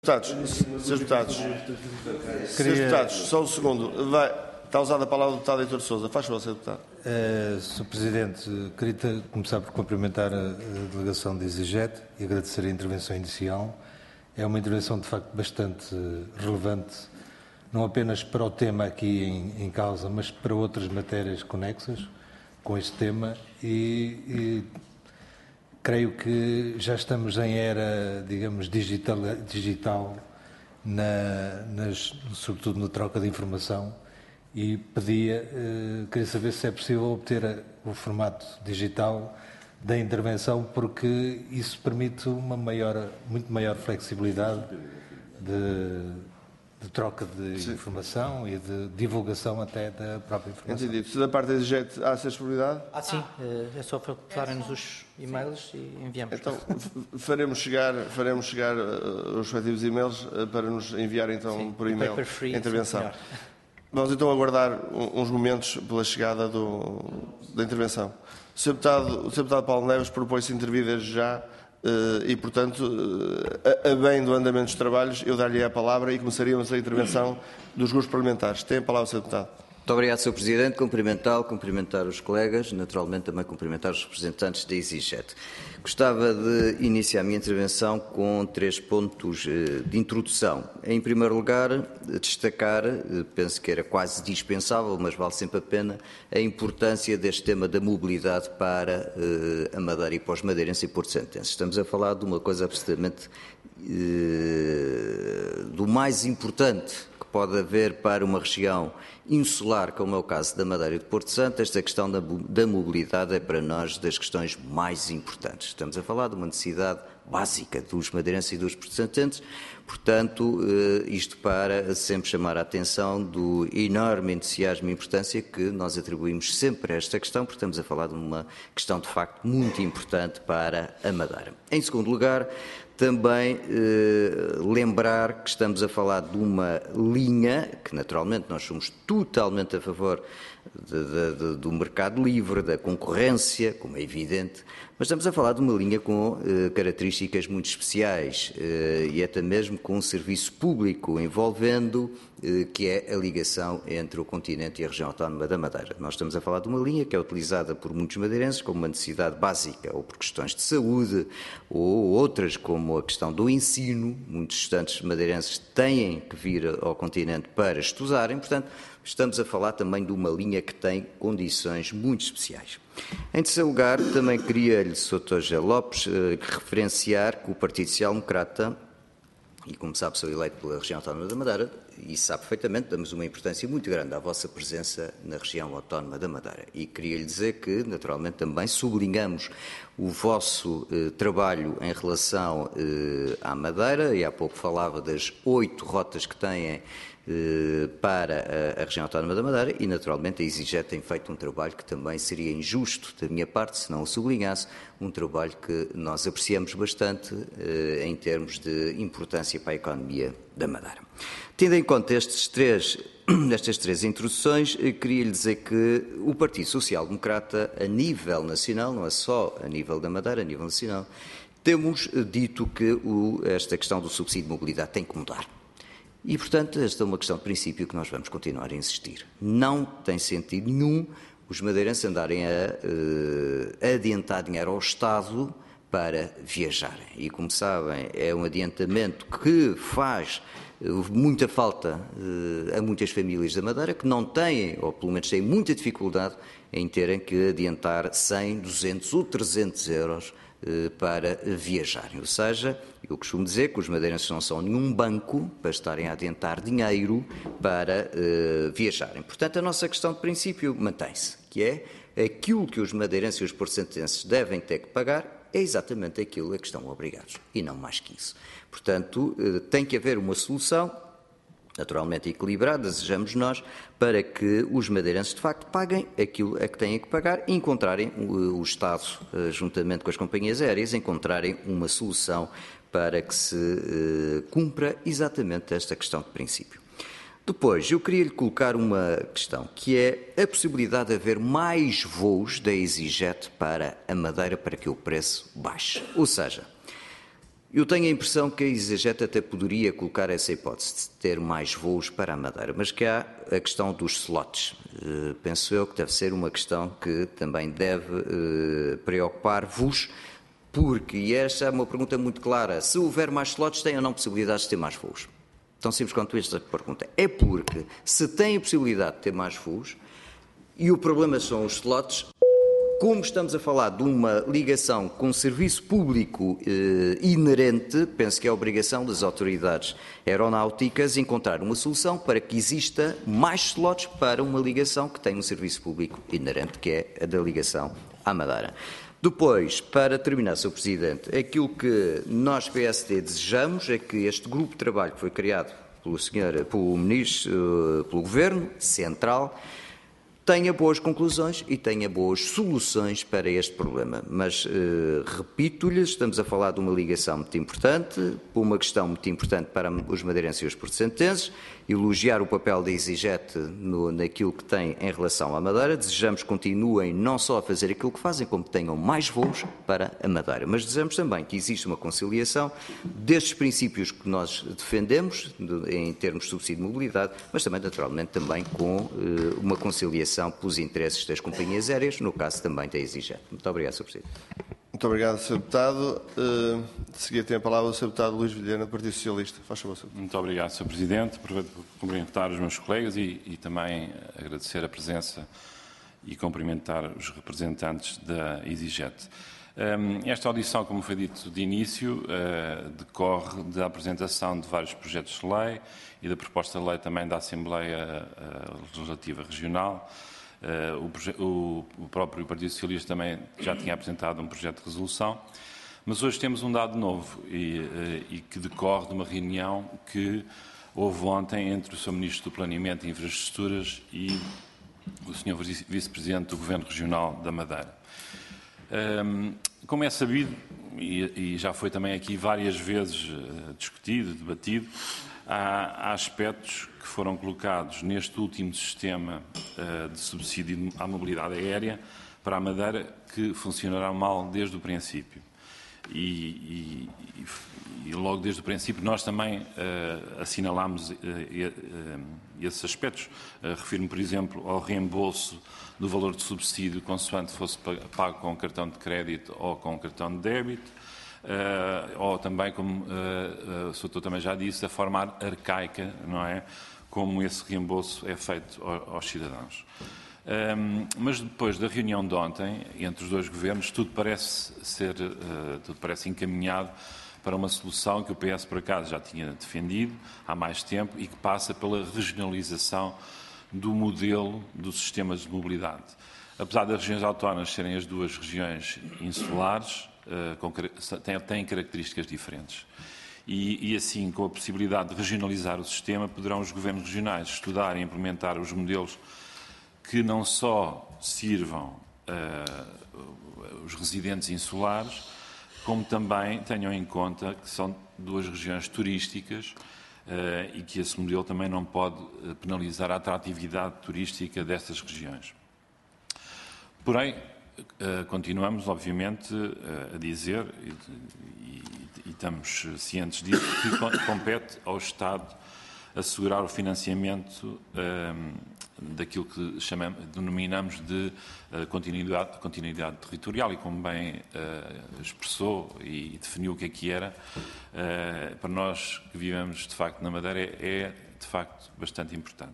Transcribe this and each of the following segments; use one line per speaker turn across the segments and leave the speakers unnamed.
Senhores deputados, só um segundo. Está usada a palavra o deputado Heitor Sousa. Faz favor, Sr. Deputado.
Sr. Presidente, queria começar por cumprimentar a delegação da EasyJet e agradecer a intervenção inicial. É uma intervenção, de facto, bastante relevante, não apenas para o tema aqui em causa, mas para outras matérias conexas com este tema e creio que já estamos em era, digamos, digital, sobretudo na troca de informação, e queria saber se é possível obter o formato digital da intervenção, porque isso permite uma muito maior flexibilidade de troca de informação e de divulgação até da própria informação.
Entendido. Se da parte da EasyJet há essa disponibilidade?
Sim. É só facultarem-nos os e-mails e enviamos.
Então, faremos chegar os respectivos e-mails para nos enviar, então, por e-mail a intervenção. Vamos, então, aguardar uns momentos pela chegada da intervenção. O Sr. Deputado Paulo Neves propõe-se intervir desde já e, portanto, a bem do andamento dos trabalhos, eu dar-lhe a palavra e começaríamos a intervenção dos grupos parlamentares. Tem a palavra, Sr. Deputado.
Muito obrigado, Sr. Presidente. Cumprimentar os colegas, naturalmente também cumprimentar os representantes da EasyJet. Gostava de iniciar a minha intervenção com 3 pontos de introdução. Em primeiro lugar, destacar, penso que era quase dispensável, mas vale sempre a pena, a importância deste tema da mobilidade para a Madeira e para os madeirenses e porto-santenses. Estamos a falar de uma coisa absolutamente do mais importante que pode haver para uma região insular, como é o caso da Madeira e de Porto Santo. Esta questão da mobilidade é para nós das questões mais importantes. Estamos a falar de uma necessidade básica dos madeirenses e dos porto-santenses, portanto, isto para sempre chamar a atenção do enorme entusiasmo e importância que nós atribuímos sempre a esta questão, porque estamos a falar de uma questão de facto muito importante para a Madeira. Em segundo lugar, também lembrar que estamos a falar de uma linha que, naturalmente, nós somos totalmente a favor do mercado livre, da concorrência, como é evidente, mas estamos a falar de uma linha com características muito especiais e até mesmo com um serviço público envolvendo, que é a ligação entre o continente e a região autónoma da Madeira. Nós estamos a falar de uma linha que é utilizada por muitos madeirenses como uma necessidade básica, ou por questões de saúde, ou outras como a questão do ensino. Muitos estudantes madeirenses têm que vir ao continente para estudarem, portanto, estamos a falar também de uma linha que tem condições muito especiais. Em terceiro lugar, também queria-lhe, Sr. José Lopes, referenciar que o Partido Social Democrata, e como sabe, sou eleito pela região autónoma da Madeira, e sabe perfeitamente, damos uma importância muito grande à vossa presença na região autónoma da Madeira. E queria-lhe dizer que, naturalmente, também sublinhamos o vosso trabalho em relação à Madeira, e há pouco falava das 8 rotas que têm para a região autónoma da Madeira e, naturalmente, a EasyJet tem feito um trabalho que também seria injusto da minha parte se não o sublinhasse, um trabalho que nós apreciamos bastante em termos de importância para a economia da Madeira. Tendo em conta estas três introduções, queria-lhe dizer que o Partido Social Democrata, a nível nacional, não é só a nível da Madeira, a nível nacional, temos dito que esta questão do subsídio de mobilidade tem que mudar. E, portanto, esta é uma questão de princípio que nós vamos continuar a insistir. Não tem sentido nenhum os madeirenses andarem a adiantar dinheiro ao Estado para viajarem. E, como sabem, é um adiantamento que faz muita falta a muitas famílias da Madeira que não têm, ou pelo menos têm muita dificuldade em terem que adiantar 100, 200 ou 300 euros para viajarem. Ou seja, eu costumo dizer que os madeirenses não são nenhum banco para estarem a adiantar dinheiro para viajarem. Portanto, a nossa questão de princípio mantém-se, que é aquilo que os madeirenses e os porto-santenses devem ter que pagar é exatamente aquilo a que estão obrigados, e não mais que isso. Portanto, tem que haver uma solução, naturalmente equilibrada, desejamos nós, para que os madeirenses, de facto, paguem aquilo a que têm que pagar e encontrarem, o Estado, juntamente com as companhias aéreas, encontrarem uma solução para que se cumpra exatamente esta questão de princípio. Depois, eu queria lhe colocar uma questão, que é a possibilidade de haver mais voos da EasyJet para a Madeira para que o preço baixe. Ou seja, Eu tenho a impressão que a EasyJet até poderia colocar essa hipótese de ter mais voos para a Madeira, mas que há a questão dos slots. Penso eu que deve ser uma questão que também deve preocupar-vos, porque, e esta é uma pergunta muito clara, se houver mais slots, tem ou não possibilidades de ter mais voos? Tão simples quanto esta pergunta. É porque, se tem a possibilidade de ter mais voos, e o problema são os slots, como estamos a falar de uma ligação com serviço público inerente, penso que é a obrigação das autoridades aeronáuticas encontrar uma solução para que exista mais slots para uma ligação que tem um serviço público inerente, que é a da ligação à Madeira. Depois, para terminar, Sr. Presidente, aquilo que nós, PSD, desejamos é que este grupo de trabalho que foi criado pelo Ministro, pelo Governo Central, tenha boas conclusões e tenha boas soluções para este problema. Mas, repito-lhes, estamos a falar de uma ligação muito importante, por uma questão muito importante para os madeirenses e os portucentenses, elogiar o papel da EasyJet naquilo que tem em relação à Madeira. Desejamos que continuem não só a fazer aquilo que fazem, como que tenham mais voos para a Madeira. Mas desejamos também que exista uma conciliação destes princípios que nós defendemos, em termos de subsídio de mobilidade, mas também, naturalmente, também com uma conciliação pelos interesses das companhias aéreas, no caso também da EasyJet. Muito obrigado, Sr. Presidente.
Muito obrigado, Sr. Deputado. De seguida tem a palavra o Sr. Deputado Luís Vilhena, do Partido Socialista. Faz favor, Sr.
Muito obrigado, Sr. Presidente. Aproveito para cumprimentar os meus colegas e também agradecer a presença e cumprimentar os representantes da EasyJet. Esta audição, como foi dito de início, decorre da apresentação de vários projetos de lei e da proposta de lei também da Assembleia Legislativa Regional. O próprio Partido Socialista também já tinha apresentado um projeto de resolução, mas hoje temos um dado novo e que decorre de uma reunião que houve ontem entre o Sr. Ministro do Planeamento e Infraestruturas e o Sr. Vice-Presidente do Governo Regional da Madeira. Como é sabido, e já foi também aqui várias vezes discutido, debatido, há aspectos que foram colocados neste último sistema de subsídio à mobilidade aérea para a Madeira que funcionará mal desde o princípio. E logo desde o princípio nós também assinalámos esses aspectos. Refiro-me, por exemplo, ao reembolso do valor de subsídio consoante fosse pago com cartão de crédito ou com cartão de débito, ou também, como o Sr. Doutor também já disse, a forma arcaica, não é? Como esse reembolso é feito aos cidadãos. Mas depois da reunião de ontem, entre os dois governos, tudo parece encaminhado para uma solução que o PS, por acaso, já tinha defendido há mais tempo e que passa pela regionalização do modelo dos sistemas de mobilidade. Apesar das regiões autónomas serem as duas regiões insulares, têm características diferentes. E assim, com a possibilidade de regionalizar o sistema, poderão os governos regionais estudar e implementar os modelos que não só sirvam os residentes insulares, como também tenham em conta que são duas regiões turísticas e que esse modelo também não pode penalizar a atratividade turística dessas regiões. Porém, continuamos, obviamente, a dizer, e estamos cientes disso, que compete ao Estado assegurar o financiamento daquilo que denominamos de continuidade territorial e, como bem expressou e definiu o que era, para nós que vivemos de facto na Madeira é de facto bastante importante.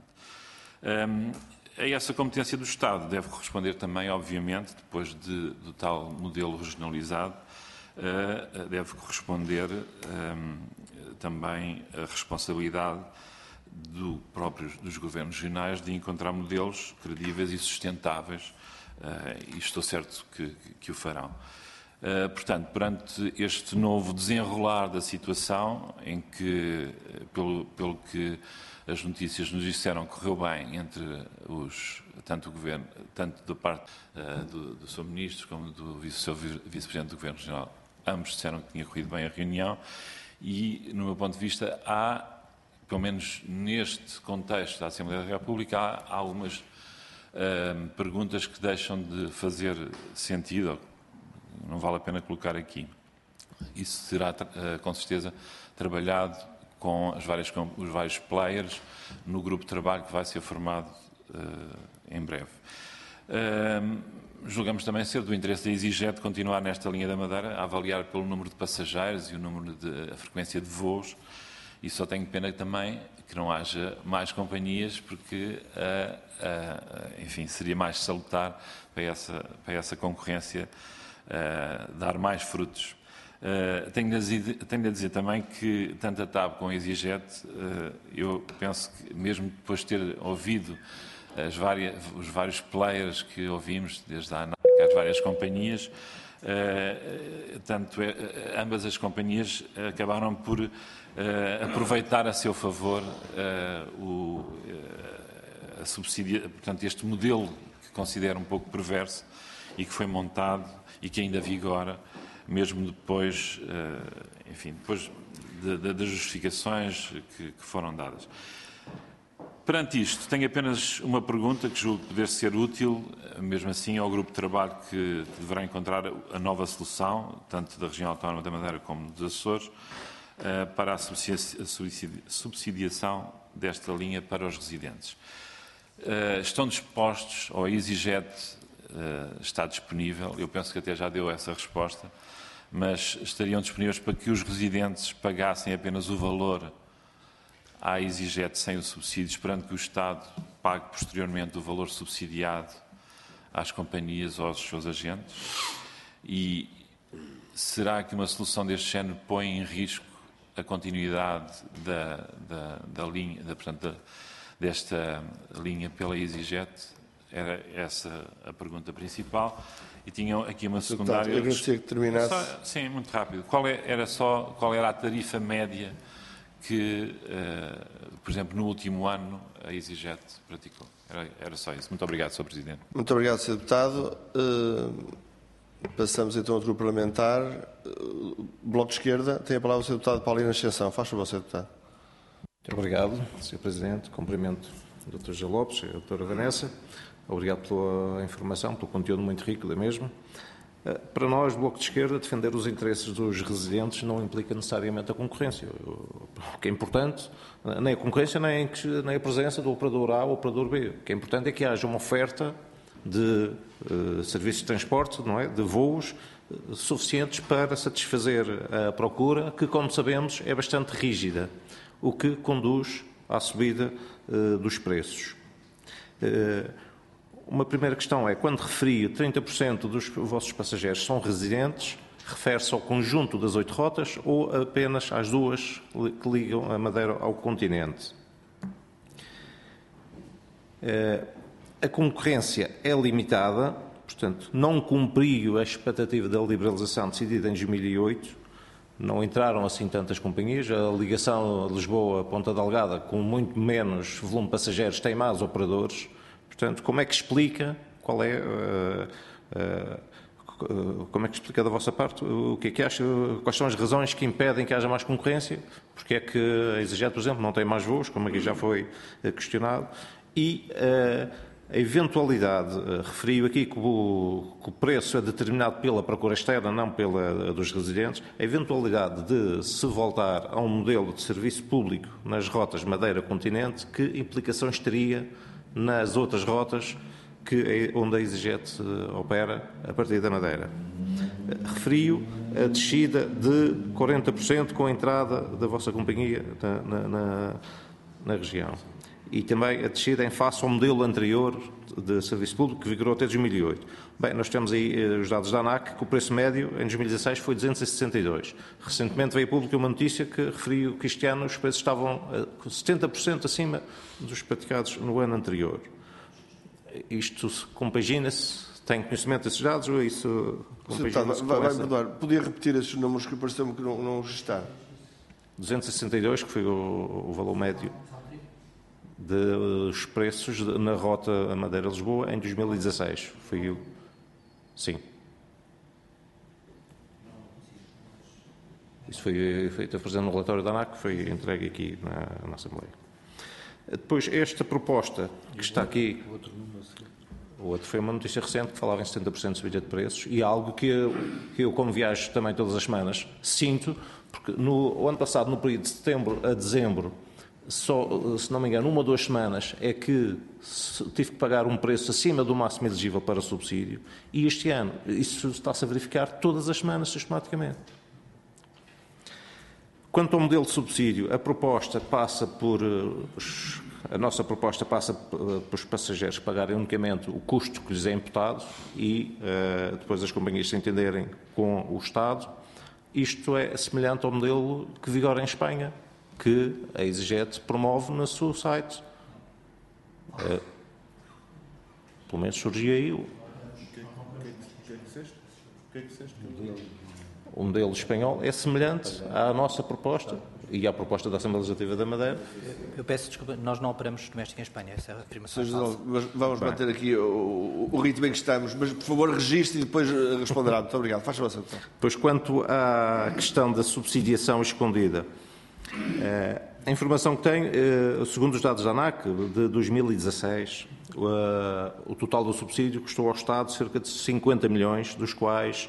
A essa competência do Estado deve corresponder também, obviamente, depois do tal modelo regionalizado, deve corresponder também a responsabilidade dos governos regionais de encontrar modelos credíveis e sustentáveis, e estou certo que o farão. Portanto, perante este novo desenrolar da situação, em que, pelo que as notícias nos disseram, correu bem entre tanto o Governo, tanto da parte do Sr. Ministro como do Vice-Presidente do Governo Regional, ambos disseram que tinha corrido bem a reunião e, no meu ponto de vista, há, pelo menos neste contexto da Assembleia da República, há algumas perguntas que deixam de fazer sentido, não vale a pena colocar aqui. isso será, com certeza, trabalhado com os vários players no grupo de trabalho que vai ser formado em breve. Julgamos também ser do interesse da EasyJet continuar nesta linha da Madeira, a avaliar pelo número de passageiros e a frequência de voos, e só tenho pena também que não haja mais companhias, porque, enfim, seria mais salutar para essa concorrência dar mais frutos. Tenho a dizer também que tanto a TAP como a EasyJet, eu penso que mesmo depois de ter ouvido os vários players que ouvimos, desde a ANAC às várias companhias, ambas as companhias acabaram por aproveitar a seu favor portanto, este modelo que considero um pouco perverso e que foi montado e que ainda vigora, mesmo depois, enfim, depois das justificações que foram dadas. Perante isto, tenho apenas uma pergunta que julgo poder ser útil, mesmo assim, ao grupo de trabalho que deverá encontrar a nova solução, tanto da região autónoma da Madeira como dos Açores, para a subsidiação desta linha para os residentes. Estão dispostos, ou a EasyJet está disponível, eu penso que até já deu essa resposta, mas estariam disponíveis para que os residentes pagassem apenas o valor à EasyJet sem o subsídio, esperando que o Estado pague posteriormente o valor subsidiado às companhias ou aos seus agentes? E será que uma solução deste género põe em risco a continuidade da linha, portanto, desta linha pela EasyJet? Era essa a pergunta principal. E tinham aqui uma secundária.
Eu gostaria que terminasse.
Sim, muito rápido. Qual era a tarifa média que, por exemplo, no último ano a EasyJet praticou? Era só isso. Muito obrigado, Sr. Presidente.
Muito obrigado, Sr. Deputado. Passamos então ao grupo parlamentar. Bloco de Esquerda, tem a palavra o Sr. Deputado Paulino Ascensão. Faz favor, Sr. Deputado.
Muito obrigado, Sr. Presidente. Cumprimento o Dr. José Lopes e a Dra. Vanessa. Obrigado pela informação, pelo conteúdo muito rico da mesma. Para nós, Bloco de Esquerda, defender os interesses dos residentes não implica necessariamente a concorrência. O que é importante, nem a concorrência, nem a presença do operador A ou operador B. O que é importante é que haja uma oferta de serviços de transporte, não é? De voos suficientes para satisfazer a procura, que, como sabemos, é bastante rígida, o que conduz à subida dos preços. Uma primeira questão é, quando referi 30% dos vossos passageiros são residentes, refere-se ao conjunto das 8 rotas ou apenas às 2 que ligam a Madeira ao continente? A concorrência é limitada, portanto, não cumpriu a expectativa da liberalização decidida em 2008, não entraram assim tantas companhias, a ligação Lisboa-Ponta Delgada, com muito menos volume de passageiros, tem mais operadores. Portanto, como é que explica, como é que explica da vossa parte, o que é que acha, quais são as razões que impedem que haja mais concorrência, porque é que a EasyJet, por exemplo, não tem mais voos, como aqui já foi questionado, e a eventualidade, referi aqui que o preço é determinado pela procura externa, não pela dos residentes, a eventualidade de se voltar a um modelo de serviço público nas rotas Madeira-Continente, que implicações teria nas outras rotas onde a EasyJet opera a partir da Madeira? Referi a descida de 40% com a entrada da vossa companhia na região. E também a descida em face ao modelo anterior de serviço público que vigorou até 2008. Bem, nós temos aí os dados da ANAC, que o preço médio em 2016 foi 262. Recentemente veio a público uma notícia que referiu que este ano os preços estavam 70% acima dos praticados no ano anterior. Isto compagina-se? Tem conhecimento desses dados ou isso compagina-se?
Podia repetir esses números que pareceu-me que não registaram?
262, que foi o valor médio dos preços na rota Madeira-Lisboa em 2016. Foi eu. Sim. Isso foi feito apresentando no relatório da ANAC, que foi entregue aqui na Assembleia. Depois, esta proposta que está aqui, O outro foi uma notícia recente que falava em 70% de subida de preços e algo que eu, como viajo também todas as semanas, sinto, porque no ano passado, no período de setembro a dezembro, só, se não me engano, 1 ou 2 semanas é que tive que pagar um preço acima do máximo elegível para subsídio, e este ano isso está-se a verificar todas as semanas, sistematicamente. Quanto ao modelo de subsídio, a nossa proposta passa por os passageiros pagarem unicamente o custo que lhes é imputado e depois as companhias se entenderem com o Estado. Isto é semelhante ao modelo que vigora em Espanha, que a EasyJet promove no seu site. Pelo menos surgiu aí o modelo espanhol é semelhante à nossa proposta e à proposta da Assembleia Legislativa da Madeira.
Eu peço desculpa, nós não operamos doméstico em Espanha, essa é a afirmação falsa.
Vamos manter aqui o ritmo em que estamos, mas por favor registre e depois responderá. Muito obrigado. Faz favor, Sr. Deputado.
Pois quanto à questão da subsidiação escondida, a informação que tenho, segundo os dados da ANAC, de 2016, o total do subsídio custou ao Estado cerca de 50 milhões, dos quais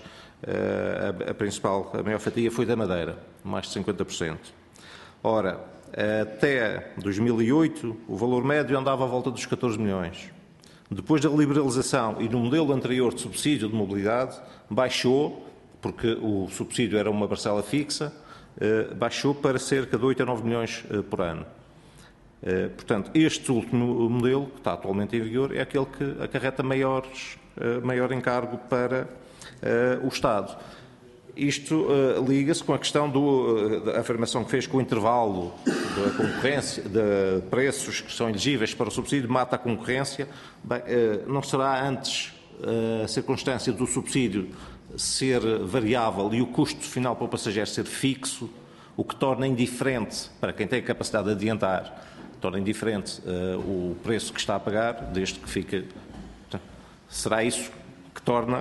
a maior fatia foi da Madeira, mais de 50%. Ora, até 2008, o valor médio andava à volta dos 14 milhões. Depois da liberalização e no modelo anterior de subsídio de mobilidade, baixou, porque o subsídio era uma parcela fixa, baixou para cerca de 8 a 9 milhões por ano. Portanto, este último modelo, que está atualmente em vigor, é aquele que acarreta maior encargo para o Estado. Isto liga-se com a questão da afirmação que fez com o intervalo da concorrência, de preços que são elegíveis para o subsídio, mata a concorrência. Bem, não será antes a circunstância do subsídio ser variável e o custo final para o passageiro ser fixo, o que torna indiferente, para quem tem a capacidade de adiantar, torna indiferente o preço que está a pagar, desde que fica. Será isso que torna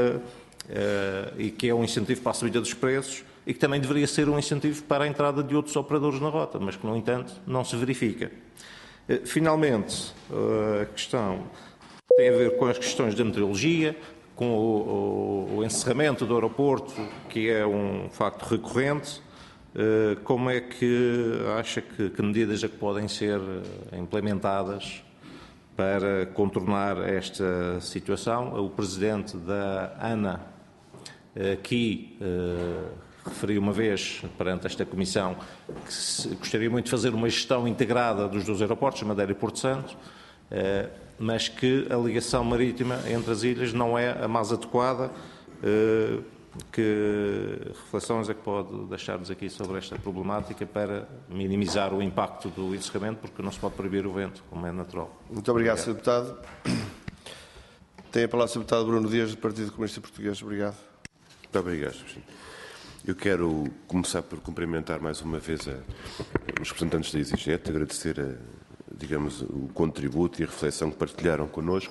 e que é um incentivo para a subida dos preços e que também deveria ser um incentivo para a entrada de outros operadores na rota, mas que, no entanto, não se verifica. Finalmente, a questão tem a ver com as questões da meteorologia, com o encerramento do aeroporto, que é um facto recorrente. Como é que acha que medidas é que podem ser implementadas para contornar esta situação? O presidente da ANA aqui referiu uma vez perante esta comissão que gostaria muito de fazer uma gestão integrada dos 2 aeroportos, Madeira e Porto Santo, mas que a ligação marítima entre as ilhas não é a mais adequada. Que reflexões é que pode deixar-nos aqui sobre esta problemática para minimizar o impacto do encerramento, porque não se pode proibir o vento, como é natural.
Muito obrigado, Sr. Deputado. Tem a palavra o Sr. Deputado Bruno Dias, do Partido Comunista Português. Obrigado.
Muito obrigado, Sr. Presidente. Eu quero começar por cumprimentar mais uma vez os representantes da EasyJet, agradecer digamos, o contributo e a reflexão que partilharam connosco.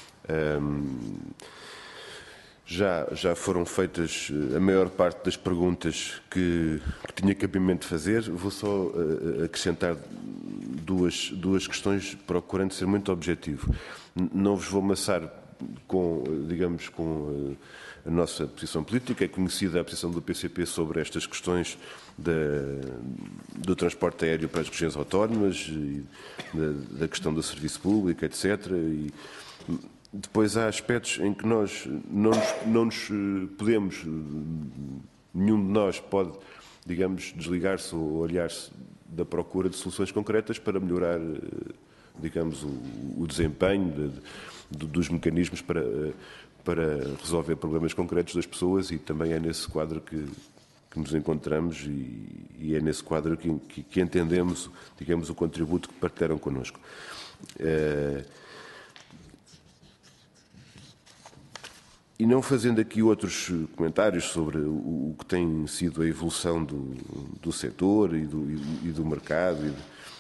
Já foram feitas a maior parte das perguntas que tinha cabimento de fazer. Vou só acrescentar duas questões, procurando ser muito objetivo. Não vos vou amassar com a nossa posição política. É conhecida a posição do PCP sobre estas questões do transporte aéreo para as regiões autónomas, e da questão do serviço público, etc. Depois há aspectos em que nós não nos podemos, nenhum de nós pode, digamos, desligar-se ou olhar-se da procura de soluções concretas para melhorar, digamos, o desempenho dos mecanismos para resolver problemas concretos das pessoas, e também é nesse quadro que nos encontramos e é nesse quadro que entendemos, digamos, o contributo que partilharam connosco. E não fazendo aqui outros comentários sobre o que tem sido a evolução do setor e do mercado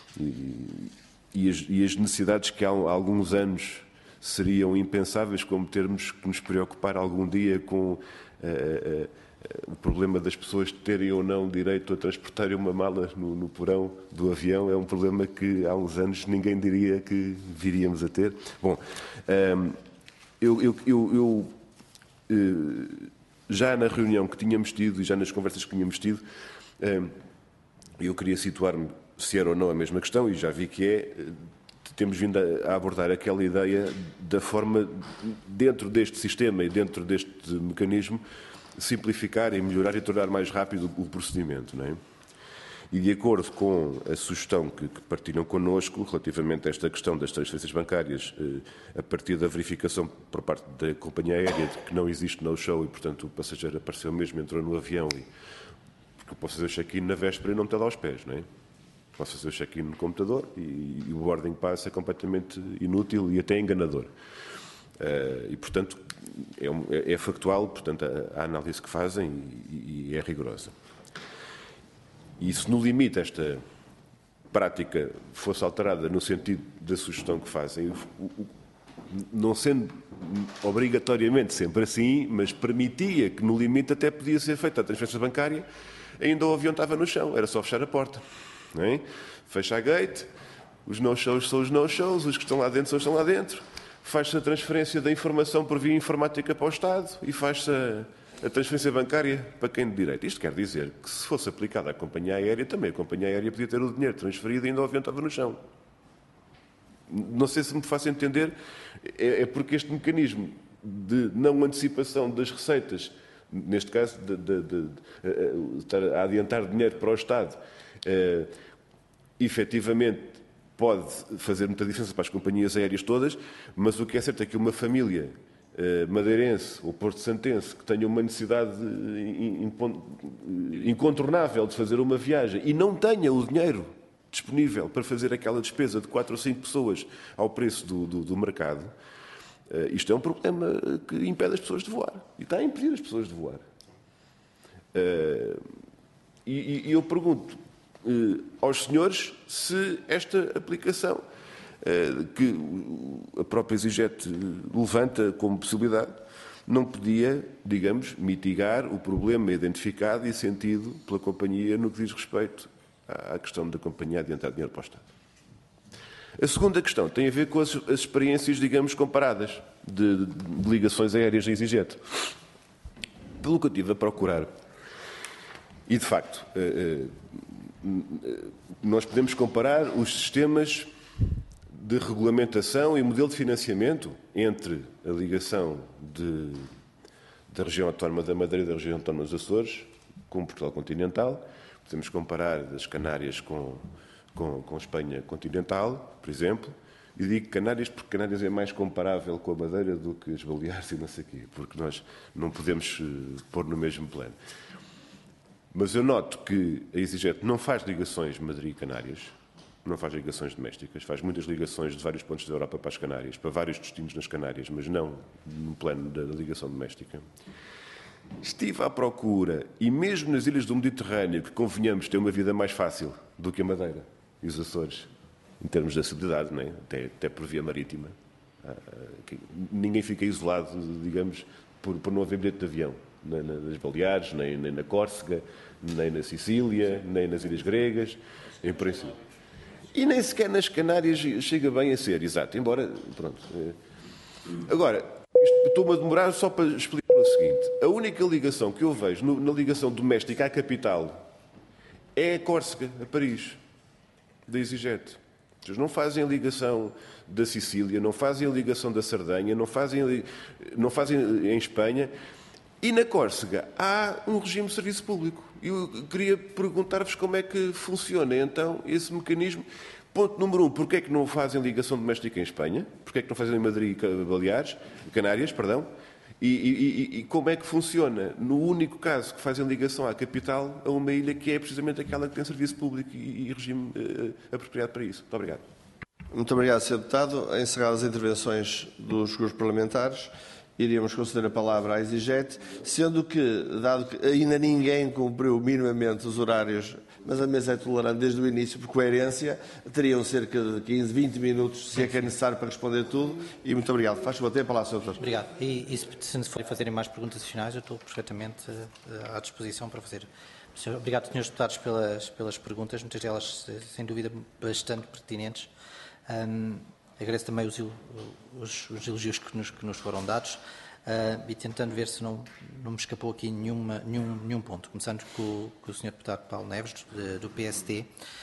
e as necessidades que há alguns anos seriam impensáveis, como termos que nos preocupar algum dia com o problema das pessoas terem ou não direito a transportarem uma mala no porão do avião. É um problema que há uns anos ninguém diria que viríamos a ter. Bom, já na reunião que tínhamos tido e já nas conversas que tínhamos tido, eu queria situar-me se era ou não a mesma questão, e já vi que é, temos vindo a abordar aquela ideia da forma, dentro deste sistema e dentro deste mecanismo, simplificar e melhorar e tornar mais rápido o procedimento, não é? E de acordo com a sugestão que partilham connosco, relativamente a esta questão das transferências bancárias, a partir da verificação por parte da companhia aérea de que não existe no-show e, portanto, o passageiro apareceu mesmo, entrou no avião, porque eu posso fazer o check-in na véspera e não ter lá aos pés, não é? Posso fazer o check-in no computador e o boarding pass é completamente inútil e até enganador. E, portanto, é factual, portanto, a análise que fazem e é rigorosa. E se no limite esta prática fosse alterada no sentido da sugestão que fazem, não sendo obrigatoriamente sempre assim, mas permitia que no limite até podia ser feita a transferência bancária, ainda o avião estava no chão, era só fechar a porta. Não é? Fecha a gate, os no-shows são os no-shows, os que estão lá dentro são os que estão lá dentro, faz-se a transferência da informação por via informática para o Estado e faz-se a transferência bancária para quem de direito. Isto quer dizer que, se fosse aplicada à companhia aérea, também a companhia aérea podia ter o dinheiro transferido e ainda o avião estava no chão. Não sei se me faço entender, é porque este mecanismo de não antecipação das receitas, neste caso, de estar a adiantar dinheiro para o Estado, efetivamente pode fazer muita diferença para as companhias aéreas todas, mas o que é certo é que uma família madeirense ou porto-santense que tenha uma necessidade incontornável de fazer uma viagem e não tenha o dinheiro disponível para fazer aquela despesa de 4 ou 5 pessoas ao preço do mercado, isto é um problema que impede as pessoas de voar. E está a impedir as pessoas de voar. E eu pergunto aos senhores se esta aplicação que a própria EasyJet levanta como possibilidade não podia, digamos, mitigar o problema identificado e sentido pela companhia no que diz respeito à questão da companhia adiantar dinheiro para o Estado. A segunda questão tem a ver com as experiências, digamos, comparadas de ligações aéreas da EasyJet. Pelo que eu estive a procurar, e de facto, nós podemos comparar os sistemas de regulamentação e modelo de financiamento entre a ligação da região autónoma da Madeira e da região autónoma dos Açores com Portugal continental. Podemos comparar as Canárias com Espanha continental, por exemplo. E digo Canárias porque Canárias é mais comparável com a Madeira do que as Baleares e não sei o quê, porque nós não podemos pôr no mesmo plano. Mas eu noto que a EasyJet não faz ligações Madeira e Canárias, não faz ligações domésticas, faz muitas ligações de vários pontos da Europa para as Canárias, para vários destinos nas Canárias, mas não no plano da ligação doméstica. Estive à procura, e mesmo nas ilhas do Mediterrâneo, que convenhamos ter uma vida mais fácil do que a Madeira e os Açores, em termos de acessibilidade, não é? Até por via marítima. Ninguém fica isolado, digamos, por não haver bilhete de avião, nas Baleares, nem na Córsega, nem na Sicília, nem nas Ilhas Gregas, em princípio. E nem sequer nas Canárias chega bem a ser, exato, embora, pronto. Agora, estou-me a demorar só para explicar o seguinte. A única ligação que eu vejo na ligação doméstica à capital é a Córsega, a Paris, da EasyJet. Eles não fazem a ligação da Sicília, não fazem a ligação da Sardenha, não fazem em Espanha. E na Córsega há um regime de serviço público. Eu queria perguntar-vos como é que funciona, então, esse mecanismo. Ponto número 1, porquê é que não fazem ligação doméstica em Espanha? Porquê é que não fazem em Madrid e Canárias, perdão? E como é que funciona no único caso que fazem ligação à capital, a uma ilha que é precisamente aquela que tem serviço público e regime apropriado para isso? Muito obrigado.
Muito obrigado, Sr. Deputado. Encerradas as intervenções dos grupos parlamentares, iríamos conceder a palavra à EasyJet, sendo que, dado que ainda ninguém cumpriu minimamente os horários, mas a mesa é tolerante desde o início, por coerência, teriam cerca de 15, 20 minutos, se é que é necessário, para responder tudo. E muito obrigado. Faz favor, tem a palavra, Sr. Deputado.
Obrigado. E se forem fazerem mais perguntas finais, eu estou perfeitamente à disposição para fazer. Obrigado, senhores deputados, pelas perguntas, muitas delas, sem dúvida, bastante pertinentes. agradeço também os elogios que nos foram dados e tentando ver se não me escapou aqui nenhum ponto. Começando com o Sr. Deputado Paulo Neves, do PSD,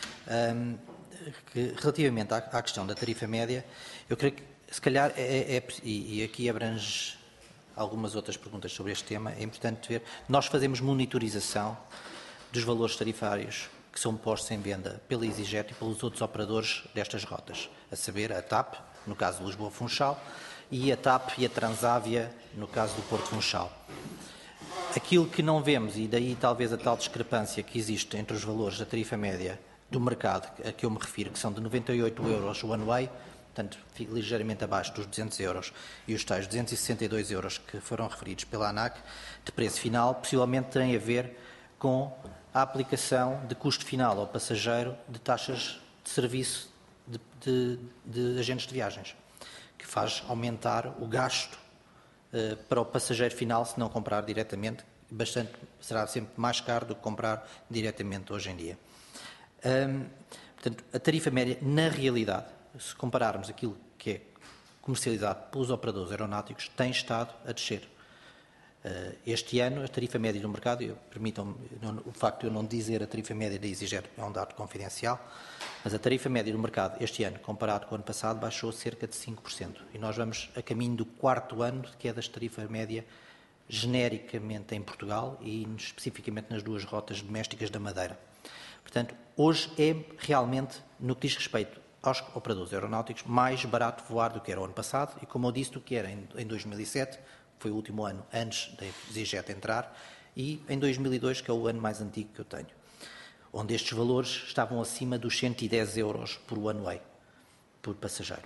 que relativamente à questão da tarifa média, eu creio que se calhar e aqui abrange algumas outras perguntas sobre este tema, é importante ver, nós fazemos monitorização dos valores tarifários que são postos em venda pela EasyJet e pelos outros operadores destas rotas, a saber, a TAP, no caso de Lisboa-Funchal, e a TAP e a Transávia, no caso do Porto-Funchal. Aquilo que não vemos, e daí talvez a tal discrepância que existe entre os valores da tarifa média do mercado, a que eu me refiro, que são de 98 euros one way, portanto, ligeiramente abaixo dos 200 euros, e os tais 262 euros que foram referidos pela ANAC, de preço final, possivelmente tem a ver com a aplicação de custo final ao passageiro de taxas de serviço de agentes de viagens, que faz aumentar o gasto para o passageiro final se não comprar diretamente, será sempre mais caro do que comprar diretamente hoje em dia. Portanto, a tarifa média, na realidade, se compararmos aquilo que é comercializado pelos operadores aeronáuticos, tem estado a descer. Este ano, a tarifa média do mercado, permitam-me, o facto de eu não dizer a tarifa média da EasyJet é um dado confidencial, mas a tarifa média do mercado este ano, comparado com o ano passado, baixou cerca de 5%. E nós vamos a caminho do 4º ano de queda da tarifa média genericamente em Portugal e especificamente nas duas rotas domésticas da Madeira. Portanto, hoje é realmente, no que diz respeito aos operadores aeronáuticos, mais barato voar do que era o ano passado e, como eu disse, do que era em 2007, foi o último ano antes da EasyJet entrar, e em 2002, que é o ano mais antigo que eu tenho, onde estes valores estavam acima dos 110 euros por one way, por passageiro.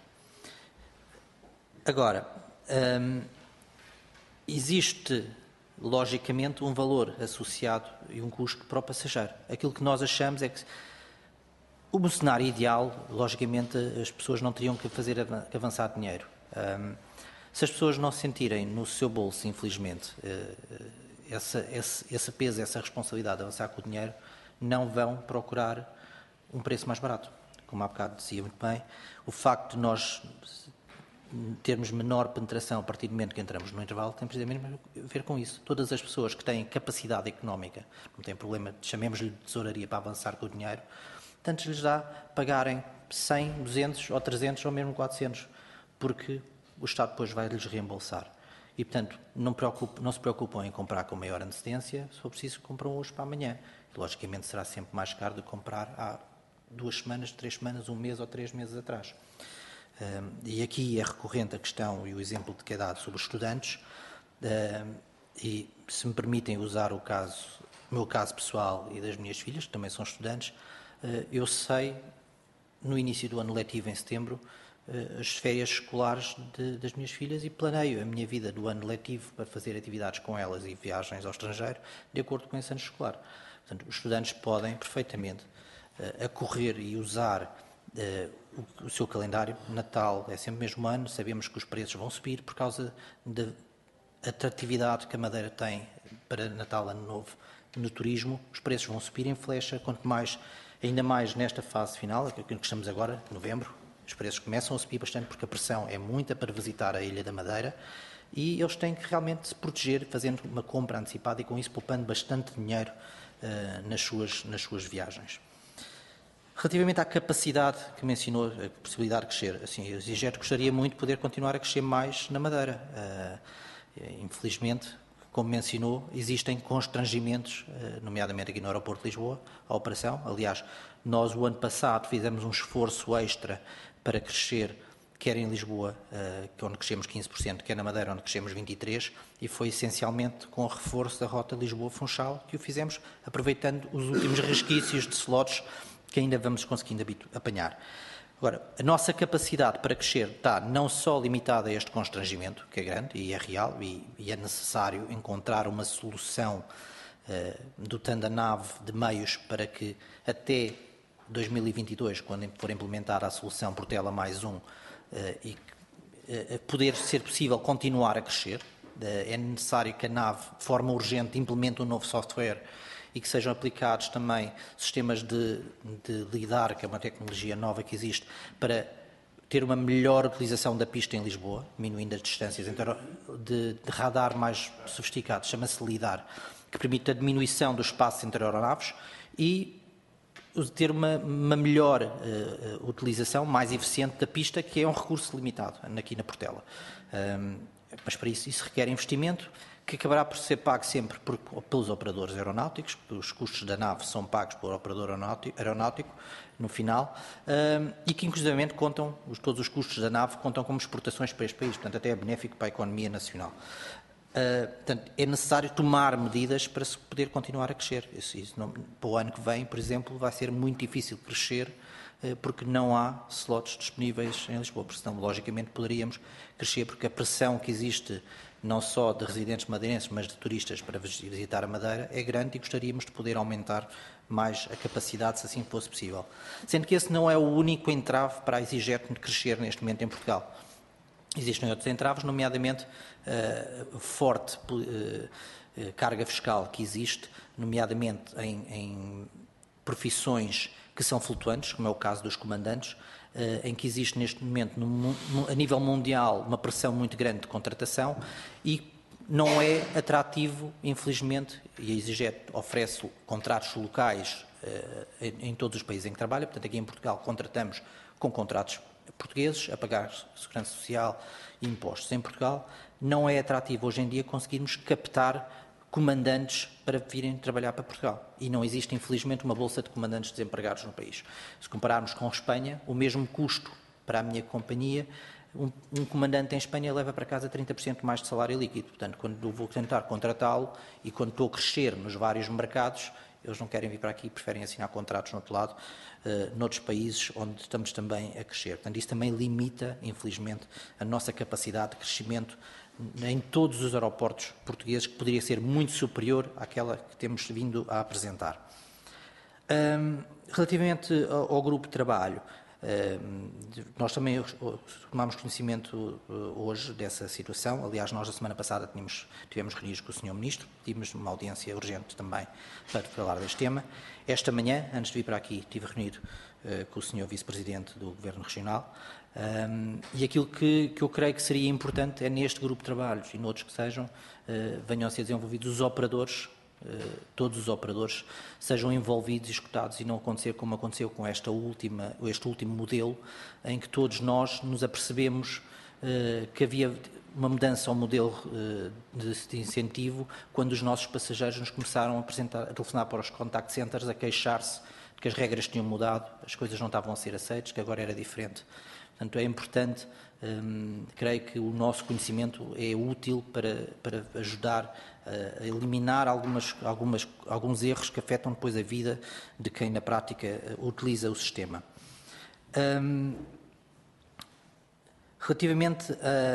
Agora, existe, logicamente, um valor associado e um custo para o passageiro. Aquilo que nós achamos é que o cenário ideal, logicamente, as pessoas não teriam que fazer avançar dinheiro. Se as pessoas não sentirem no seu bolso, infelizmente, esse peso, essa responsabilidade de avançar com o dinheiro, não vão procurar um preço mais barato. Como há bocado dizia muito bem, o facto de nós termos menor penetração a partir do momento que entramos no intervalo tem precisamente a ver com isso. Todas as pessoas que têm capacidade económica, não têm problema, chamemos-lhe de tesouraria para avançar com o dinheiro, tanto lhes dá pagarem 100, 200 ou 300 ou mesmo 400, porque o Estado depois vai lhes reembolsar. E, portanto, não se preocupam em comprar com maior antecedência, se for preciso, compram hoje para amanhã. E, logicamente, será sempre mais caro do que comprar há 2 semanas, 3 semanas, 1 mês ou 3 meses atrás. E aqui é recorrente a questão e o exemplo que é dado sobre os estudantes, e se me permitem usar o meu caso pessoal e das minhas filhas, que também são estudantes, eu sei, no início do ano letivo, em setembro, as férias escolares das minhas filhas e planeio a minha vida do ano letivo para fazer atividades com elas e viagens ao estrangeiro de acordo com esse ano escolar. Portanto, os estudantes podem perfeitamente acorrer e usar o seu calendário. Natal é sempre o mesmo ano, sabemos que os preços vão subir por causa da atratividade que a Madeira tem para Natal, Ano Novo, no turismo. Os preços vão subir em flecha, quanto mais, ainda mais nesta fase final, que estamos agora, novembro, os preços começam a subir bastante porque a pressão é muita para visitar a Ilha da Madeira e eles têm que realmente se proteger fazendo uma compra antecipada e com isso poupando bastante dinheiro nas suas viagens. Relativamente à capacidade que mencionou, a possibilidade de crescer, assim, a EasyJet gostaria muito de poder continuar a crescer mais na Madeira. Infelizmente, como mencionou, existem constrangimentos, nomeadamente aqui no aeroporto de Lisboa, a operação. Aliás, nós o ano passado fizemos um esforço extra para crescer, quer em Lisboa, onde crescemos 15%, quer na Madeira, onde crescemos 23%, e foi essencialmente com o reforço da rota Lisboa-Funchal que o fizemos, aproveitando os últimos resquícios de slots que ainda vamos conseguindo apanhar. Agora, a nossa capacidade para crescer está não só limitada a este constrangimento, que é grande e é real, e é necessário encontrar uma solução dotando a nave de meios para que até 2022, quando for implementada a solução Portela mais um, e poder ser possível continuar a crescer, é necessário que a nave, de forma urgente, implemente um novo software e que sejam aplicados também sistemas de lidar, que é uma tecnologia nova que existe, para ter uma melhor utilização da pista em Lisboa, diminuindo as distâncias de radar mais sofisticado, chama-se LIDAR, que permite a diminuição do espaço entre aeronaves e ter uma melhor utilização, mais eficiente da pista, que é um recurso limitado aqui na Portela. Mas para isso requer investimento, que acabará por ser pago sempre pelos operadores aeronáuticos, porque os custos da nave são pagos pelo operador aeronáutico no final, e que inclusivamente todos os custos da nave contam como exportações para este país, portanto até é benéfico para a economia nacional. Portanto, é necessário tomar medidas para se poder continuar a crescer. Para o ano que vem, por exemplo, vai ser muito difícil crescer porque não há slots disponíveis em Lisboa, porque senão, logicamente, poderíamos crescer, porque a pressão que existe, não só de residentes madeirenses, mas de turistas para visitar a Madeira, é grande e gostaríamos de poder aumentar mais a capacidade, se assim fosse possível. Sendo que esse não é o único entrave para a EasyJet de crescer neste momento em Portugal. Existem outros entraves, nomeadamente forte carga fiscal que existe, nomeadamente em profissões que são flutuantes, como é o caso dos comandantes, em que existe neste momento, a nível mundial, uma pressão muito grande de contratação e não é atrativo, infelizmente, e a EasyJet oferece contratos locais em todos os países em que trabalha, portanto aqui em Portugal contratamos com contratos portugueses, a pagar segurança social e impostos em Portugal. Não é atrativo hoje em dia conseguirmos captar comandantes para virem trabalhar para Portugal. E não existe, infelizmente, uma bolsa de comandantes desempregados no país. Se compararmos com a Espanha, o mesmo custo para a minha companhia, um comandante em Espanha leva para casa 30% mais de salário líquido. Portanto, quando eu vou tentar contratá-lo e quando estou a crescer nos vários mercados, eles não querem vir para aqui, preferem assinar contratos no outro lado, noutros países onde estamos também a crescer. Portanto, isso também limita, infelizmente, a nossa capacidade de crescimento em todos os aeroportos portugueses, que poderia ser muito superior àquela que temos vindo a apresentar. Relativamente ao grupo de trabalho, nós também tomámos conhecimento hoje dessa situação. Aliás, nós, na semana passada, tivemos reunidos com o Sr. Ministro, tivemos uma audiência urgente também para falar deste tema. Esta manhã, antes de vir para aqui, estive reunido com o Sr. Vice-Presidente do Governo Regional, e aquilo que eu creio que seria importante é neste grupo de trabalhos e noutros que sejam, venham a ser desenvolvidos os operadores, todos os operadores sejam envolvidos e escutados e não acontecer como aconteceu com este último modelo, em que todos nós nos apercebemos que havia uma mudança ao modelo de incentivo quando os nossos passageiros nos começaram a telefonar para os contact centers a queixar-se de que as regras tinham mudado, as coisas não estavam a ser aceitas, que agora era diferente. Portanto, é importante, creio que o nosso conhecimento é útil para ajudar a eliminar alguns erros que afetam depois a vida de quem na prática utiliza o sistema. Relativamente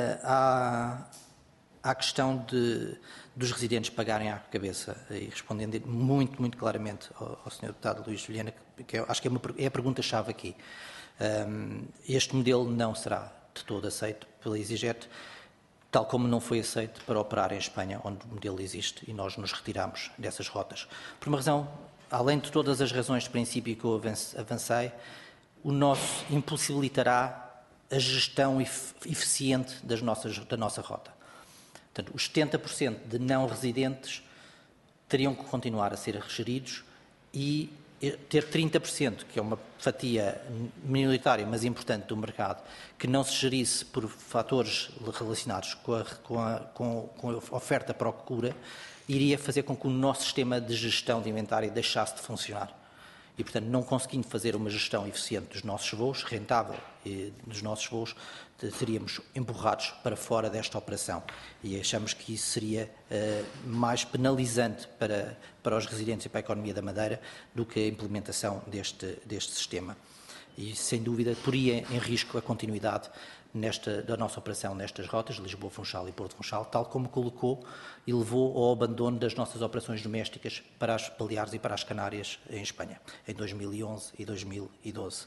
à questão dos residentes pagarem à cabeça, e respondendo muito, muito claramente ao Sr. Deputado Luís Vilhena, que acho que é a pergunta-chave aqui. Este modelo não será de todo aceito pela EasyJet, tal como não foi aceito para operar em Espanha, onde o modelo existe, e nós nos retiramos dessas rotas. Por uma razão, além de todas as razões de princípio que eu avancei, o nosso impossibilitará a gestão eficiente da nossa rota. Portanto, os 70% de não residentes teriam que continuar a ser geridos e ter 30%, que é uma fatia minoritária, mas importante do mercado, que não se gerisse por fatores relacionados com a oferta-procura, iria fazer com que o nosso sistema de gestão de inventário deixasse de funcionar. E, portanto, não conseguindo fazer uma gestão eficiente dos nossos voos, rentável dos nossos voos, seríamos empurrados para fora desta operação. E achamos que isso seria mais penalizante para os residentes e para a economia da Madeira do que a implementação deste sistema. E, sem dúvida, poria em risco a continuidade da nossa operação nestas rotas, Lisboa-Funchal e Porto-Funchal, tal como colocou e levou ao abandono das nossas operações domésticas para as Baleares e para as Canárias em Espanha, em 2011 e 2012.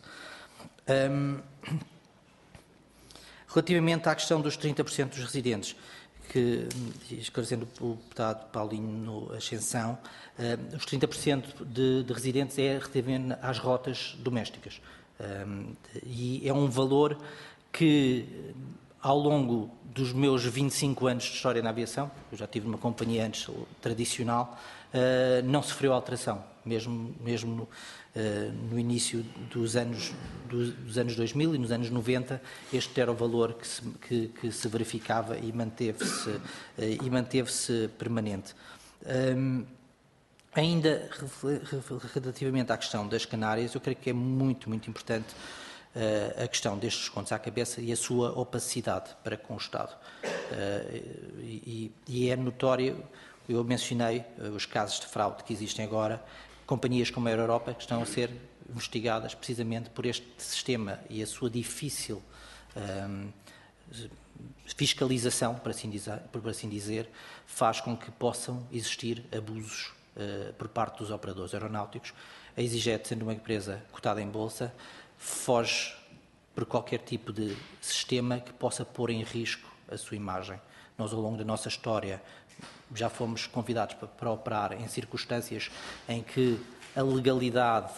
Relativamente à questão dos 30% dos residentes, esclarecendo o deputado Paulinho Ascensão, os 30% de residentes é relativamente às rotas domésticas. E é um valor que ao longo dos meus 25 anos de história na aviação, eu já tive uma companhia antes tradicional, não sofreu alteração, mesmo no início dos anos 2000 e nos anos 90, este era o valor que se verificava e manteve-se permanente. Ainda relativamente à questão das Canárias, eu creio que é muito, muito importante a questão destes descontos à cabeça e a sua opacidade para com o Estado. E é notório, eu mencionei os casos de fraude que existem agora, companhias como a Air Europa que estão a ser investigadas precisamente por este sistema e a sua difícil fiscalização, por assim dizer, faz com que possam existir abusos por parte dos operadores aeronáuticos. A EasyJet, sendo uma empresa cotada em bolsa, foge por qualquer tipo de sistema que possa pôr em risco a sua imagem. Nós, ao longo da nossa história, já fomos convidados para operar em circunstâncias em que a legalidade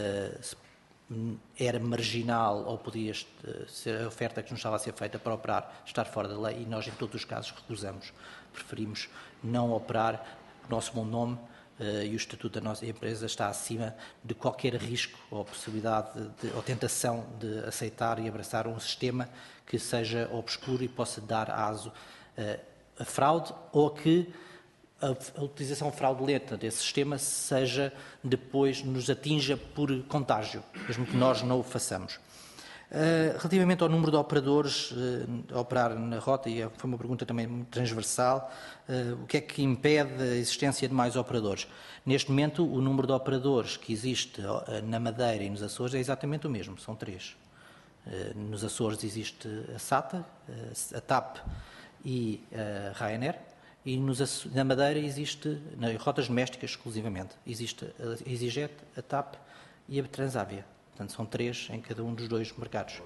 era marginal ou podia ser a oferta que nos estava a ser feita para operar estar fora da lei, e nós, em todos os casos, recusamos. Preferimos não operar. O nosso bom nome e o estatuto da nossa empresa está acima de qualquer risco ou possibilidade ou tentação de aceitar e abraçar um sistema que seja obscuro e possa dar aso a fraude, ou que a utilização fraudulenta desse sistema seja depois nos atinja por contágio, mesmo que nós não o façamos. Relativamente ao número de operadores a operar na rota, e foi uma pergunta também muito transversal, o que é que impede a existência de mais operadores? Neste momento, o número de operadores que existe na Madeira e nos Açores é exatamente o mesmo, são 3. Nos Açores existe a SATA, a TAP e a Ryanair, e na Madeira existe, nas rotas domésticas exclusivamente, existe a EasyJet, a TAP e a Transavia. Portanto, são 3 em cada um dos 2 mercados.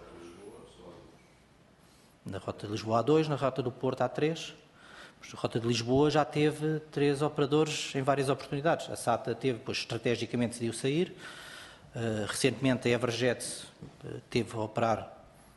Na rota de Lisboa há 2, na rota do Porto há 3. A rota de Lisboa já teve 3 operadores em várias oportunidades. A SATA teve, pois estrategicamente decidiu sair. Recentemente a Everjet teve a operar,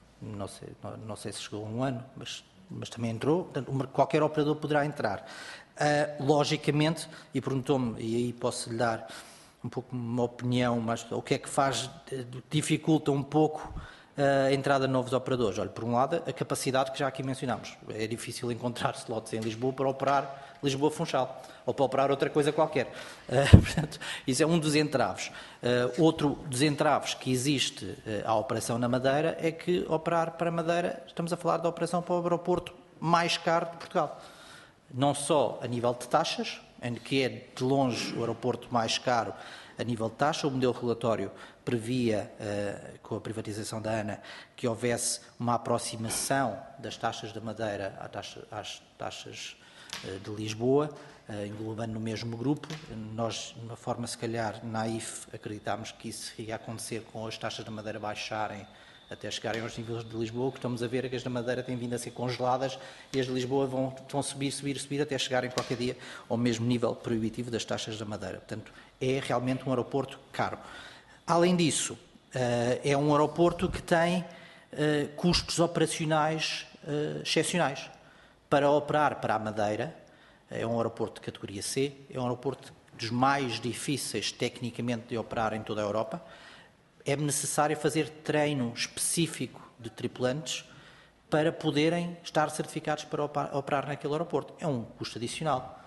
não sei se chegou a 1 ano, mas também entrou. Portanto, qualquer operador poderá entrar. Logicamente, e perguntou-me, e aí posso lhe dar um pouco uma opinião, mas o que é que dificulta um pouco a entrada de novos operadores? Olha, por um lado, a capacidade que já aqui mencionámos. É difícil encontrar slots em Lisboa para operar Lisboa-Funchal, ou para operar outra coisa qualquer. Portanto, isso é um dos entraves. Outro dos entraves que existe à operação na Madeira é que operar para Madeira, estamos a falar da operação para o aeroporto mais caro de Portugal. Não só a nível de taxas, em que é de longe o aeroporto mais caro a nível de taxa. O modelo regulatório previa, com a privatização da ANA, que houvesse uma aproximação das taxas da Madeira às taxas de Lisboa, englobando no mesmo grupo. Nós, de uma forma se calhar naif, acreditámos que isso ia acontecer com as taxas da Madeira baixarem até chegarem aos níveis de Lisboa. O que estamos a ver é que as da Madeira têm vindo a ser congeladas e as de Lisboa vão subir até chegarem qualquer dia ao mesmo nível proibitivo das taxas da Madeira. Portanto, é realmente um aeroporto caro. Além disso, é um aeroporto que tem custos operacionais excepcionais. Para operar para a Madeira, é um aeroporto de categoria C, é um aeroporto dos mais difíceis tecnicamente de operar em toda a Europa. É necessário fazer treino específico de tripulantes para poderem estar certificados para operar naquele aeroporto. É um custo adicional.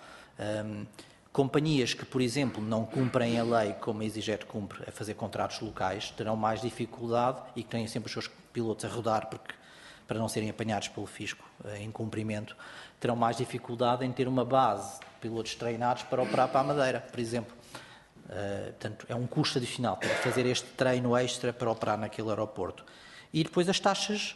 Companhias que, por exemplo, não cumprem a lei como a EasyJet cumpre a fazer contratos locais, terão mais dificuldade, e que têm sempre os seus pilotos a rodar para não serem apanhados pelo fisco em cumprimento, terão mais dificuldade em ter uma base de pilotos treinados para operar para a Madeira, por exemplo. Portanto, é um custo adicional para fazer este treino extra para operar naquele aeroporto. E depois as taxas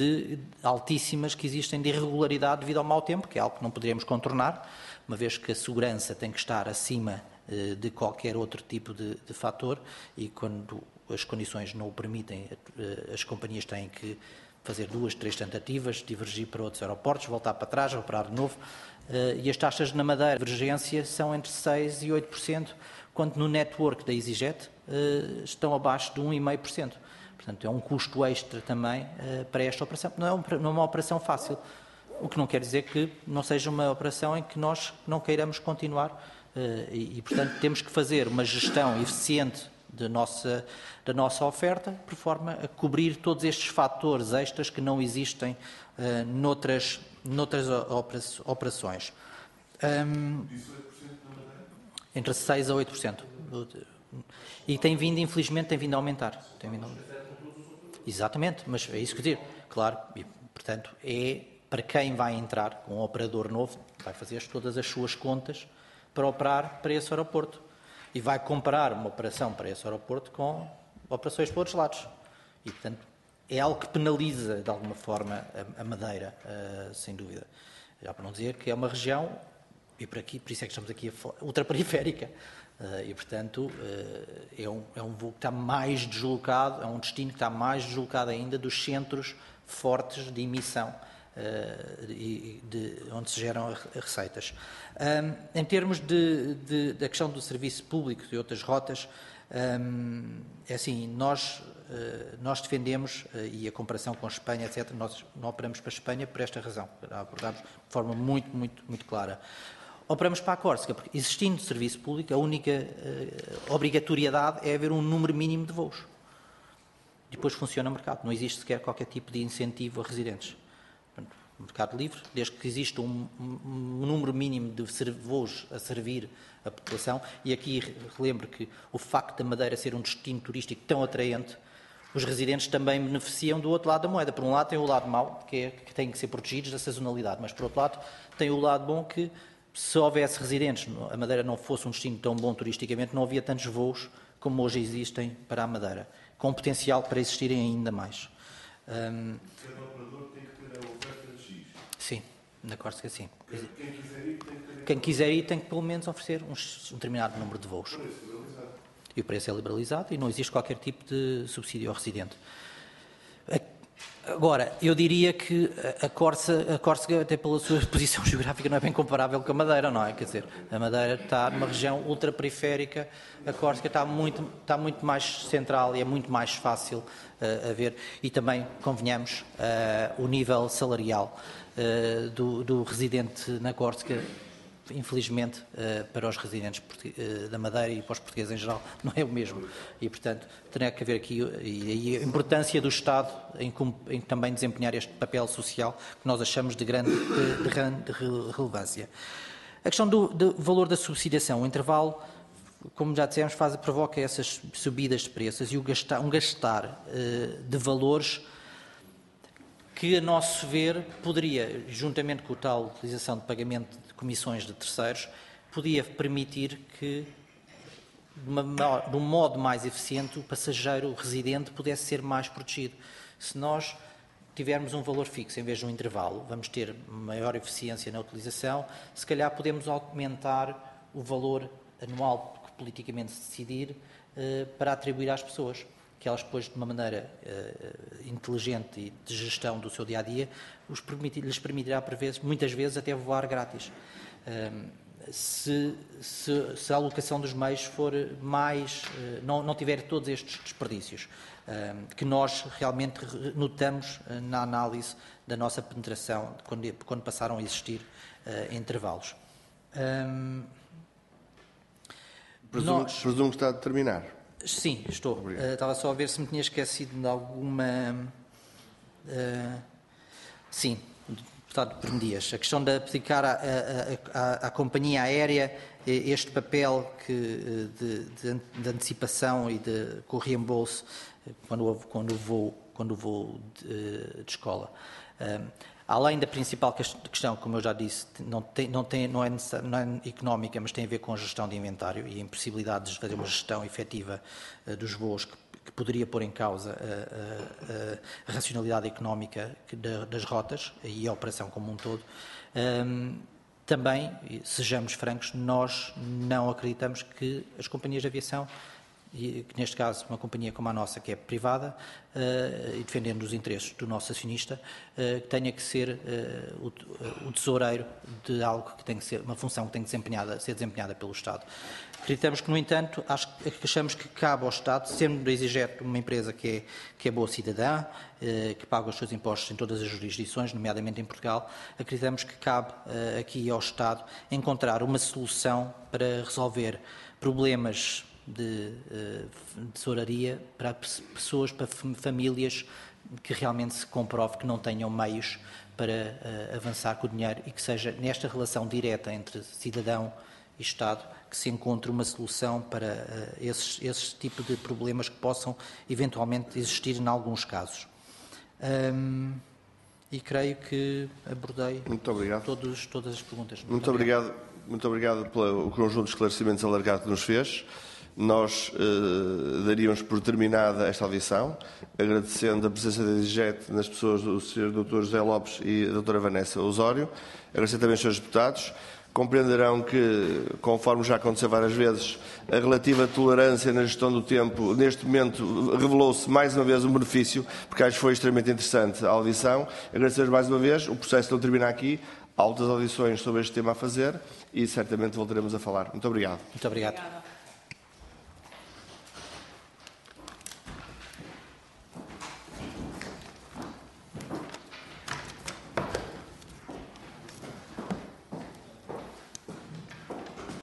altíssimas que existem de irregularidade devido ao mau tempo, que é algo que não poderíamos contornar, uma vez que a segurança tem que estar acima de qualquer outro tipo de fator, e quando as condições não o permitem, as companhias têm que fazer 2, 3 tentativas, divergir para outros aeroportos, voltar para trás, operar de novo, e as taxas na Madeira de divergência são entre 6% e 8%, quando no network da EasyJet estão abaixo de 1,5%. Portanto, é um custo extra também para esta operação. Não é uma operação fácil, o que não quer dizer que não seja uma operação em que nós não queiramos continuar portanto, temos que fazer uma gestão eficiente da nossa oferta, por forma a cobrir todos estes fatores extras que não existem noutras operações. Entre 6% a 8%. E infelizmente, tem vindo a aumentar. Exatamente, mas é isso que eu digo. Claro, e, portanto, para quem vai entrar com um operador novo, vai fazer todas as suas contas para operar para esse aeroporto. E vai comparar uma operação para esse aeroporto com operações para outros lados. E, portanto, é algo que penaliza, de alguma forma, a Madeira, sem dúvida. Já para não dizer que é uma região, e por isso é que estamos aqui a falar, ultraperiférica. E, portanto, é um voo que está mais deslocado, é um destino que está mais deslocado ainda dos centros fortes de emissão, onde se geram receitas. Em termos da questão do serviço público e outras rotas, é assim, nós defendemos, e a comparação com a Espanha, etc., nós não operamos para a Espanha por esta razão, para abordarmos de forma muito, muito, muito clara. Operamos para a Córsega, porque existindo serviço público, a única obrigatoriedade é haver um número mínimo de voos. Depois funciona o mercado, não existe sequer qualquer tipo de incentivo a residentes. Portanto, mercado livre, desde que existe um número mínimo de voos a servir a população, e aqui relembro que o facto da Madeira ser um destino turístico tão atraente, os residentes também beneficiam do outro lado da moeda. Por um lado tem o lado mau, que tem que ser protegidos da sazonalidade, mas por outro lado tem o lado bom que, se houvesse residentes, a Madeira não fosse um destino tão bom turisticamente, não havia tantos voos como hoje existem para a Madeira, com potencial para existirem ainda mais.
Cada operador tem que ter a oferta de X.
Sim, na Córsega sim.
Quem quiser ir
tem que pelo menos oferecer um determinado número de voos. E o preço é liberalizado e não existe qualquer tipo de subsídio ao residente. Agora, eu diria que a Córsega, até pela sua posição geográfica, não é bem comparável com a Madeira, não é? Quer dizer, a Madeira está numa região ultraperiférica, a Córsega está muito mais central e é muito mais fácil a ver. E também, convenhamos, o nível salarial do residente na Córsega, infelizmente, para os residentes da Madeira e para os portugueses em geral, não é o mesmo. E, portanto, terá que haver aqui e a importância do Estado em também desempenhar este papel social que nós achamos de grande relevância. A questão do valor da subsidiação, o intervalo, como já dissemos, provoca essas subidas de preços e um gastar de valores que, a nosso ver, poderia, juntamente com a tal utilização de pagamento de comissões de terceiros, podia permitir que, de um modo mais eficiente, o passageiro, o residente, pudesse ser mais protegido. Se nós tivermos um valor fixo em vez de um intervalo, vamos ter maior eficiência na utilização, se calhar podemos aumentar o valor anual que politicamente se decidir para atribuir às pessoas, que elas depois, de uma maneira inteligente e de gestão do seu dia-a-dia, lhes permitirá, muitas vezes, até voar grátis. Se a alocação dos meios for mais, não tiver todos estes desperdícios, que nós realmente notamos na análise da nossa penetração, quando passaram a existir intervalos.
Presumo que está a terminar.
Sim, estou. Estava só a ver se me tinha esquecido de alguma... sim, deputado Permedias. A questão de aplicar à companhia aérea este papel de antecipação e com o reembolso quando vou de escola. Além da principal questão, como eu já disse, não é económica, mas tem a ver com a gestão de inventário e a impossibilidade de fazer uma gestão efetiva dos voos que poderia pôr em causa a racionalidade económica das rotas e a operação como um todo. Também, sejamos francos, nós não acreditamos que as companhias de aviação e que neste caso uma companhia como a nossa, que é privada, e defendendo os interesses do nosso acionista, tenha que ser o tesoureiro de algo que tem que ser, uma função que tem que ser desempenhada pelo Estado. Acreditamos que, no entanto, achamos que cabe ao Estado, sendo a EasyJet uma empresa que é boa cidadã, que paga os seus impostos em todas as jurisdições, nomeadamente em Portugal, acreditamos que cabe aqui ao Estado encontrar uma solução para resolver problemas de tesouraria para pessoas, para famílias que realmente se comprove que não tenham meios para avançar com o dinheiro e que seja nesta relação direta entre cidadão e Estado que se encontre uma solução para esse tipo de problemas que possam eventualmente existir em alguns casos. E creio que abordei todas as perguntas.
Muito obrigado pelo conjunto de esclarecimentos alargado que nos fez. Nós daríamos por terminada esta audição, agradecendo a presença da EasyJet nas pessoas do Sr. Dr. José Lopes e da Dra. Vanessa Osório. Agradecer também aos Srs. Deputados. Compreenderão que, conforme já aconteceu várias vezes, a relativa tolerância na gestão do tempo, neste momento, revelou-se mais uma vez um benefício, porque acho que foi extremamente interessante a audição. Agradecer mais uma vez, o processo não termina aqui, há outras audições sobre este tema a fazer e certamente voltaremos a falar. Muito obrigado.
Muito obrigado.